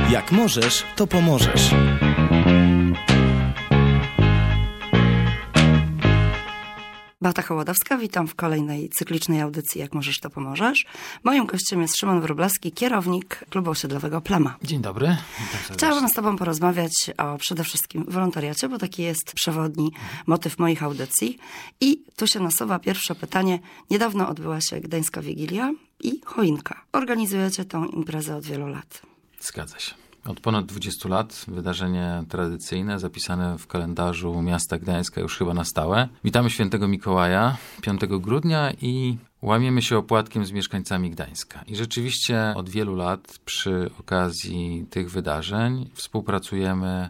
Jak możesz, to pomożesz. Beata Hołodowska, witam w kolejnej cyklicznej audycji Jak możesz, to pomożesz. Moim gościem jest Szymon Wróblewski, kierownik klubu osiedlowego Plama. Dzień dobry. Chciałabym z tobą porozmawiać o przede wszystkim wolontariacie, bo taki jest przewodni motyw moich audycji. I tu się nasuwa pierwsze pytanie. Niedawno odbyła się Gdańska Wigilia i choinka. Organizujecie tą imprezę od wielu lat. Zgadza się. Od ponad 20 lat wydarzenie tradycyjne zapisane w kalendarzu miasta Gdańska już chyba na stałe. Witamy świętego Mikołaja 5 grudnia i łamiemy się opłatkiem z mieszkańcami Gdańska. I rzeczywiście od wielu lat przy okazji tych wydarzeń współpracujemy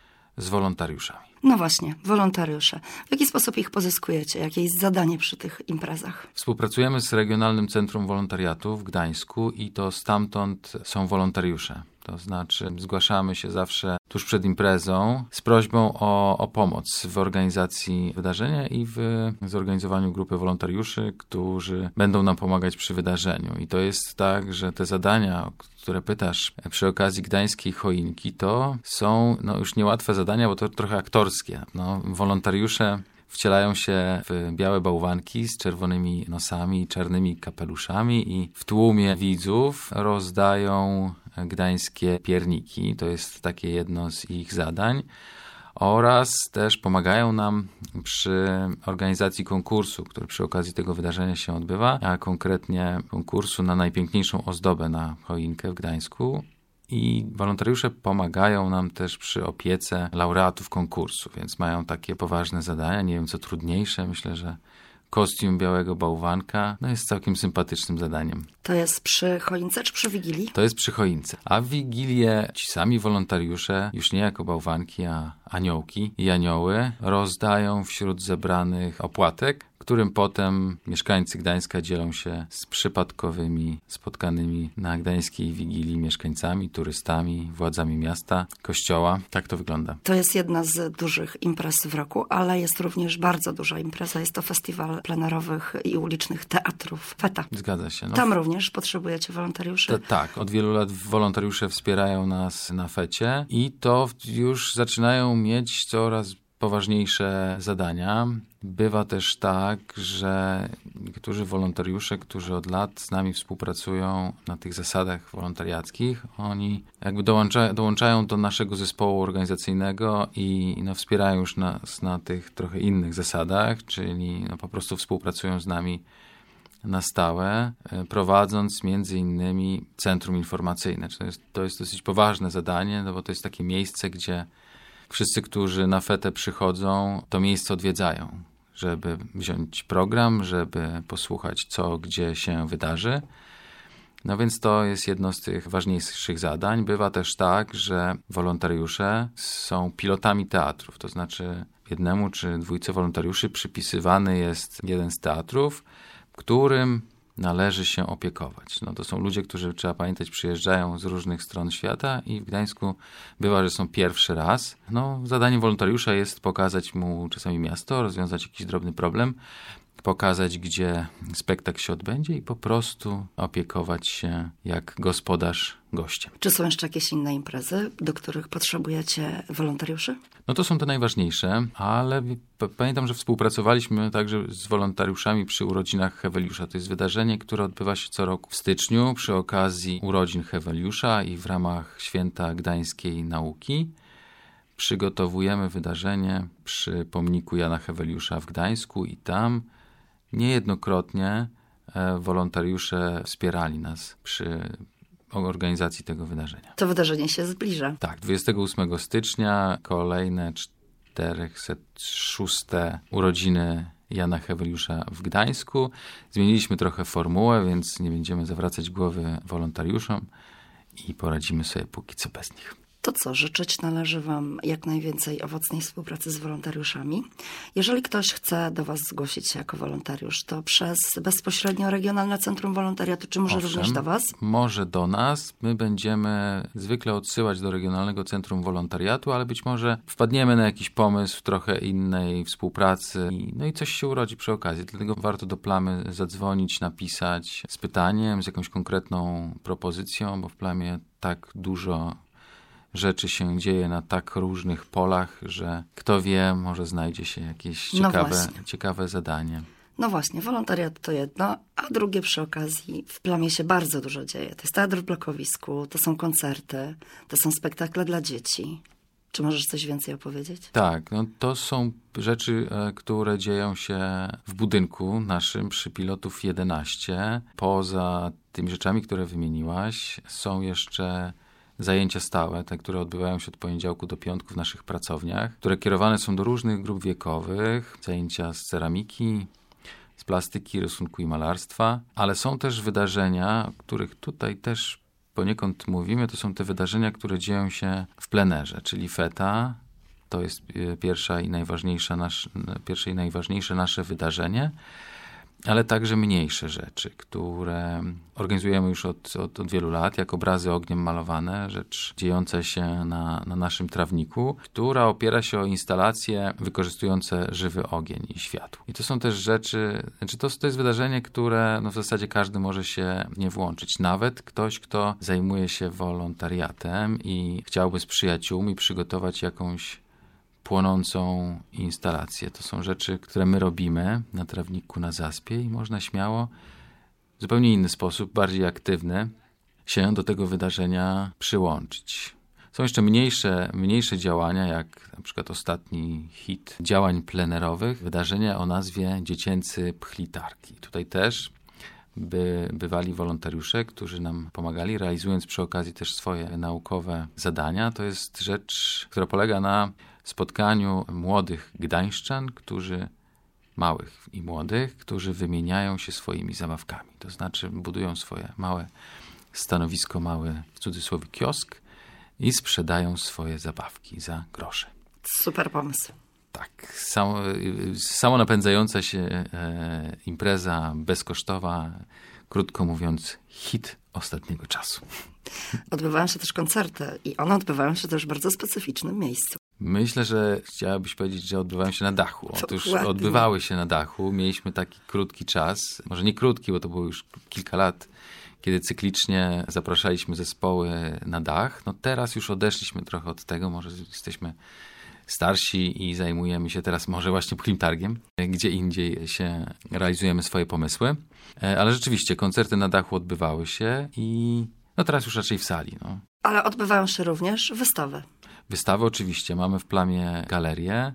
z wolontariuszami. No właśnie, wolontariusze. W jaki sposób ich pozyskujecie? Jakie jest zadanie przy tych imprezach? Współpracujemy z Regionalnym Centrum Wolontariatu w Gdańsku i to stamtąd są wolontariusze. To znaczy zgłaszamy się zawsze tuż przed imprezą z prośbą o pomoc w organizacji wydarzenia i w zorganizowaniu grupy wolontariuszy, którzy będą nam pomagać przy wydarzeniu. I to jest tak, że te zadania, o które pytasz przy okazji gdańskiej choinki, to są już niełatwe zadania, bo to trochę aktorskie. Wolontariusze wcielają się w białe bałwanki z czerwonymi nosami i czarnymi kapeluszami i w tłumie widzów rozdają gdańskie pierniki. To jest takie jedno z ich zadań. Oraz też pomagają nam przy organizacji konkursu, który przy okazji tego wydarzenia się odbywa, a konkretnie konkursu na najpiękniejszą ozdobę na choinkę w Gdańsku. I wolontariusze pomagają nam też przy opiece laureatów konkursu, więc mają takie poważne zadania. Nie wiem, co trudniejsze. Myślę, że kostium białego bałwanka jest całkiem sympatycznym zadaniem. To jest przy choince czy przy Wigilii? To jest przy choince. A w Wigilię ci sami wolontariusze, już nie jako bałwanki, a aniołki i anioły, rozdają wśród zebranych opłatek, którym potem mieszkańcy Gdańska dzielą się z przypadkowymi spotkanymi na gdańskiej Wigilii mieszkańcami, turystami, władzami miasta, kościoła. Tak to wygląda. To jest jedna z dużych imprez w roku, ale jest również bardzo duża impreza. Jest to festiwal plenerowych i ulicznych teatrów Feta. Zgadza się. Tam również potrzebujecie wolontariuszy? Tak, od wielu lat wolontariusze wspierają nas na Fecie i to już zaczynają mieć coraz poważniejsze zadania. Bywa też tak, że niektórzy wolontariusze, którzy od lat z nami współpracują na tych zasadach wolontariackich, oni jakby dołączają do naszego zespołu organizacyjnego i wspierają już nas na tych trochę innych zasadach, czyli po prostu współpracują z nami na stałe, prowadząc między innymi centrum informacyjne. To jest dosyć poważne zadanie, bo to jest takie miejsce, gdzie wszyscy, którzy na Fetę przychodzą, to miejsce odwiedzają, żeby wziąć program, żeby posłuchać, co gdzie się wydarzy. No więc to jest jedno z tych ważniejszych zadań. Bywa też tak, że wolontariusze są pilotami teatrów, to znaczy jednemu czy dwójce wolontariuszy przypisywany jest jeden z teatrów, którym należy się opiekować. To są ludzie, którzy, trzeba pamiętać, przyjeżdżają z różnych stron świata i w Gdańsku bywa, że są pierwszy raz. Zadaniem wolontariusza jest pokazać mu czasami miasto, rozwiązać jakiś drobny problem, pokazać, gdzie spektakl się odbędzie i po prostu opiekować się jak gospodarz gościem. Czy są jeszcze jakieś inne imprezy, do których potrzebujecie wolontariuszy? To są te najważniejsze, ale pamiętam, że współpracowaliśmy także z wolontariuszami przy urodzinach Heweliusza. To jest wydarzenie, które odbywa się co roku w styczniu przy okazji urodzin Heweliusza i w ramach Święta Gdańskiej Nauki. Przygotowujemy wydarzenie przy pomniku Jana Heweliusza w Gdańsku i tam niejednokrotnie wolontariusze wspierali nas przy organizacji tego wydarzenia. To wydarzenie się zbliża. Tak, 28 stycznia kolejne 406 urodziny Jana Heweliusza w Gdańsku. Zmieniliśmy trochę formułę, więc nie będziemy zawracać głowy wolontariuszom i poradzimy sobie póki co bez nich. To co, życzyć należy wam jak najwięcej owocnej współpracy z wolontariuszami. Jeżeli ktoś chce do was zgłosić się jako wolontariusz, to przez bezpośrednio Regionalne Centrum Wolontariatu, czy może również do was? Może do nas. My będziemy zwykle odsyłać do Regionalnego Centrum Wolontariatu, ale być może wpadniemy na jakiś pomysł trochę innej współpracy i coś się urodzi przy okazji. Dlatego warto do Plamy zadzwonić, napisać z pytaniem, z jakąś konkretną propozycją, bo w Plamie tak dużo rzeczy się dzieje na tak różnych polach, że kto wie, może znajdzie się jakieś ciekawe zadanie. No właśnie, wolontariat to jedno, a drugie przy okazji w Plamie się bardzo dużo dzieje. To jest teatr w blokowisku, to są koncerty, to są spektakle dla dzieci. Czy możesz coś więcej opowiedzieć? Tak, no to są rzeczy, które dzieją się w budynku naszym przy Pilotów 11. Poza tymi rzeczami, które wymieniłaś, są jeszcze zajęcia stałe, te, które odbywają się od poniedziałku do piątku w naszych pracowniach, które kierowane są do różnych grup wiekowych. Zajęcia z ceramiki, z plastyki, rysunku i malarstwa, ale są też wydarzenia, o których tutaj też poniekąd mówimy, to są te wydarzenia, które dzieją się w plenerze, czyli feta, to jest pierwsze i najważniejsze nasze wydarzenie, ale także mniejsze rzeczy, które organizujemy już od wielu lat, jak obrazy ogniem malowane, rzecz dziejąca się na naszym trawniku, która opiera się o instalacje wykorzystujące żywy ogień i światło. I to są też rzeczy, to jest wydarzenie, które w zasadzie każdy może się nie włączyć. Nawet ktoś, kto zajmuje się wolontariatem i chciałby z przyjaciółmi przygotować jakąś płonącą instalację. To są rzeczy, które my robimy na trawniku na Zaspie i można śmiało w zupełnie inny sposób, bardziej aktywny, się do tego wydarzenia przyłączyć. Są jeszcze mniejsze działania, jak na przykład ostatni hit działań plenerowych, wydarzenia o nazwie Dziecięcy Pchlitarki. Tutaj też bywali wolontariusze, którzy nam pomagali, realizując przy okazji też swoje naukowe zadania. To jest rzecz, która polega na spotkaniu młodych gdańszczan, małych i młodych, którzy wymieniają się swoimi zabawkami. To znaczy budują swoje małe stanowisko, mały w cudzysłowie kiosk i sprzedają swoje zabawki za grosze. Super pomysł. Tak, samo napędzająca się impreza bezkosztowa, krótko mówiąc, hit ostatniego czasu. Odbywają się też koncerty i one odbywają się też w bardzo specyficznym miejscu. Myślę, że chciałabyś powiedzieć, że odbywają się na dachu. Otóż odbywały się na dachu. Mieliśmy taki krótki czas, może nie krótki, bo to było już kilka lat, kiedy cyklicznie zapraszaliśmy zespoły na dach. No teraz już odeszliśmy trochę od tego, może jesteśmy starsi i zajmujemy się teraz może właśnie pchlitargiem, gdzie indziej się realizujemy swoje pomysły. Ale rzeczywiście koncerty na dachu odbywały się i teraz już raczej w sali. Ale odbywają się również wystawy. Wystawy oczywiście. Mamy w Plamie galerię,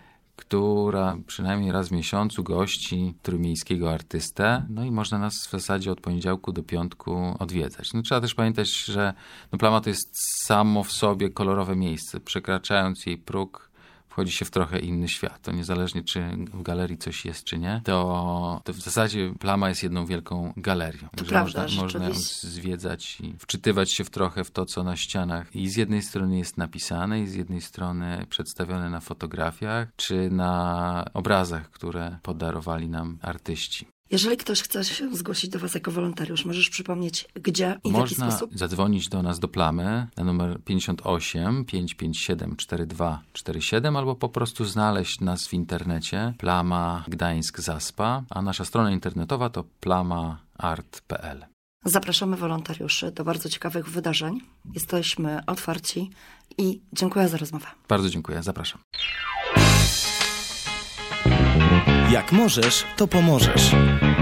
która przynajmniej raz w miesiącu gości trójmiejskiego artystę. No i można nas w zasadzie od poniedziałku do piątku odwiedzać. Trzeba też pamiętać, że Plama to jest samo w sobie kolorowe miejsce. Przekraczając jej próg, wchodzi się w trochę inny świat. To niezależnie, czy w galerii coś jest, czy nie, to w zasadzie Plama jest jedną wielką galerią. To prawda, można ją zwiedzać i wczytywać się trochę w to, co na ścianach i z jednej strony jest napisane, i z jednej strony przedstawione na fotografiach, czy na obrazach, które podarowali nam artyści. Jeżeli ktoś chce się zgłosić do was jako wolontariusz, możesz przypomnieć gdzie i w jaki sposób? Można zadzwonić do nas do Plamy na numer 58 557 4247 albo po prostu znaleźć nas w internecie Plama Gdańsk Zaspa, a nasza strona internetowa to plamaart.pl. Zapraszamy wolontariuszy do bardzo ciekawych wydarzeń. Jesteśmy otwarci i dziękuję za rozmowę. Bardzo dziękuję, zapraszam. Jak możesz, to pomożesz.